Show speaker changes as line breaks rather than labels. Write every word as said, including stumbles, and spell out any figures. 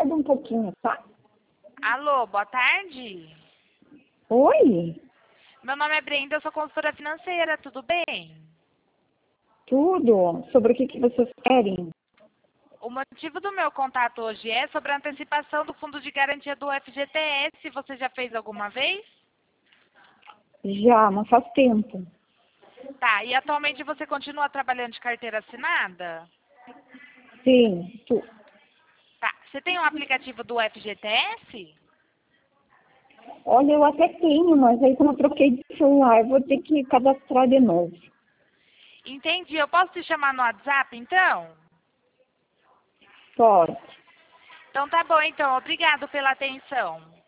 aguarda um pouquinho, tá?
Alô, boa tarde.
Oi?
Meu nome é Brenda, eu sou consultora financeira, tudo bem?
Tudo? Sobre o que, que vocês querem?
O motivo do meu contato hoje é sobre a antecipação do fundo de garantia do F G T S. Você já fez alguma vez?
Já, mas faz tempo.
Tá, e atualmente você continua trabalhando de carteira assinada?
Sim, tu.
Tá, você tem um aplicativo do F G T S?
Olha, eu até tenho, mas aí como eu troquei de celular, eu vou ter que cadastrar de novo.
Entendi, eu posso te chamar no WhatsApp então?
Pode.
Então tá bom então, obrigado pela atenção.